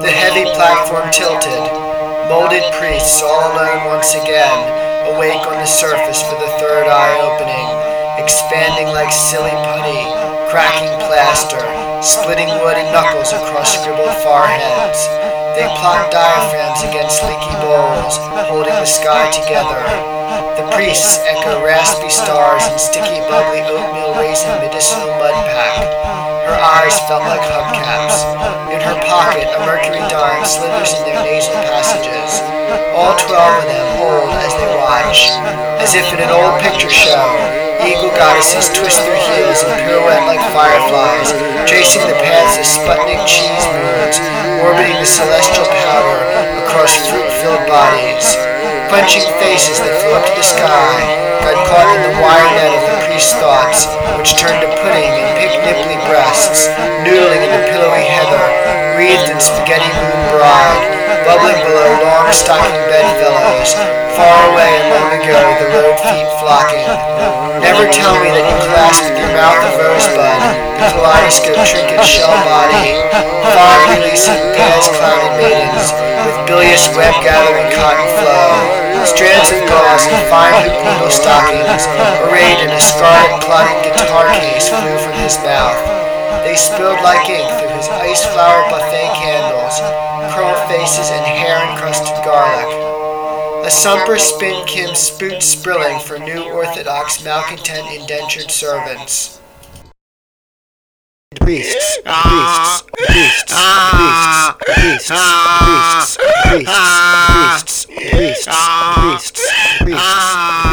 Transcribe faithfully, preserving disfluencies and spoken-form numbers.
The heavy platform tilted. Molded priests all alone once again, awake on the surface for the third eye opening, expanding like silly putty, cracking plaster, splitting wood and knuckles across scribbled foreheads. They plot diaphragms against leaky bowls, holding the sky together. The priests echo raspy stars and sticky bubbly oatmeal raisin medicinal mud pack. Her eyes felt like hubcaps. In her pocket, a mercury dime slithers in their nasal passages. All twelve of them hold as they watch. As if in an old picture show, eagle goddesses twist their heels and pirouette like fireflies, tracing the paths of Sputnik cheese moons, orbiting the celestial powder across fruit-filled bodies. Punching faces that flew up to the sky got caught in the wire net of the priest's thoughts, which turned to pudding and pink-nipply breasts, noodling in the pillowy heather, wreathed in spaghetti moon bride, bubbling below long stocking bedfellows, far away and long ago the road feet flocking. Never tell me that you clasped in your mouth a rosebud, the kaleidoscope trinket shell body, fog-releasing pads-clouded maidens, with bilious web-gathering cotton flow. Strands of gauze and fine hoop needle stockings, arrayed in a scarlet-clotted guitar case, flew from his mouth. They spilled like ink through his ice-flower buffet candles, curled faces and hair-encrusted garlic. A sumper spin Kim spoot sprilling for new orthodox malcontent indentured servants. Priests, priests, priests, priests, priests, priests, priests, priests, priests, priests, priests.